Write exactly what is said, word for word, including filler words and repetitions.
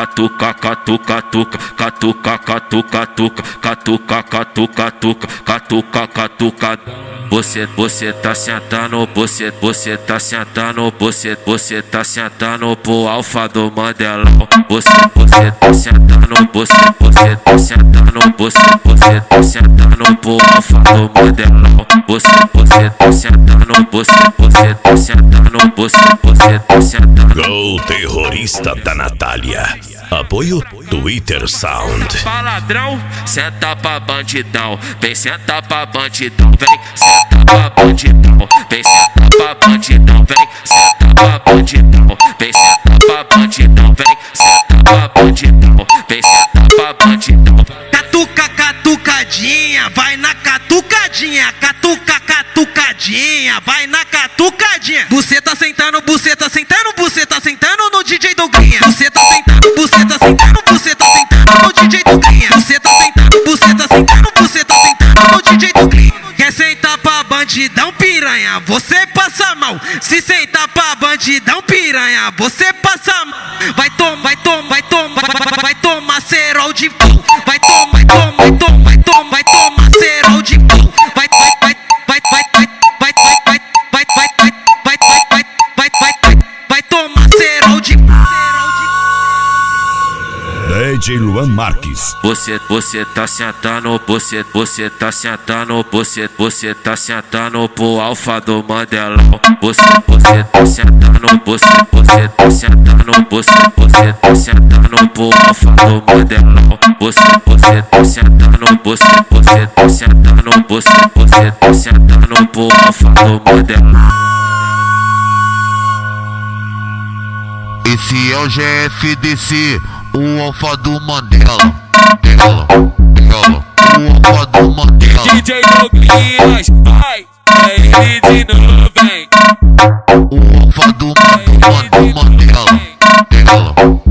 catuca, catuca, catuca, catuca, catuca, catuca, catuca, catuca, catuca, catuca, catuca. Você, você tá sentando, você, você tá sentando, você, você tá sentando pro alfa do Mandelão. Você, você tá sentando, você, você tá sentando, você, você tá sentando pro alfa do Mandelão. Você, você tá sentando, você, você tá sentando, você, você tá sentando. Gol terrorista da Natália. Apoio Twitter Sound. Paladrão, senta pra bandidão. Vem sentar pra bandidão. Vem sentar pra bandidão. Vem sentar pra bandidão. Vem sentar pra bandidão. Vem sentar pra bandidão. Vem sentar pra bandidão. Vem sentar pra bandidão. Catuca, catucadinha, vai na catucadinha. Catuca, catucadinha, vai na catucadinha. Você tá sentando, você tá sentando, você tá sentando no D J Douglinha. Você tá sentando, você tá sentando, você tá sentando no D J Douglinha. Você tá sentando, você tá sentando, você tá sentando no D J Douglinha. Quer sentar pra bandidão piranha, você passa mal. Se sentar pra bandidão piranha, você passa mal. Vai tomar, vai tomar, vai tomar, vai, vai, vai tomar cerol de pau. Vai tomar, vai tomar, vai tomar, vai tomar, vai tomar cerol de pau. Vai, vai, vai, vai, vai, vai, vai, vai, vai, vai, vai, vai, vai, vai, vai, vai, vai, vai, vai tomar cerol de pau. D J Luan Marques. Você, você tá sentando, você, você tá sentando, você, você tá sentando pro alfa do Mandelão. Você, você tá sentando, você, você tá sentando, você, você tá sentando pro alfa do Mandelão. Você, você tá sentando, você, você tá sentando, você, você tá sentando pro alfa do Mandelão. Esse é o G F D C, o alfa do Mandela. Ela, ela, o alfa do Mandela. D J Douglinhas, vai, é ele de novo, vem. O alfa do, do, do Mandela. Ela.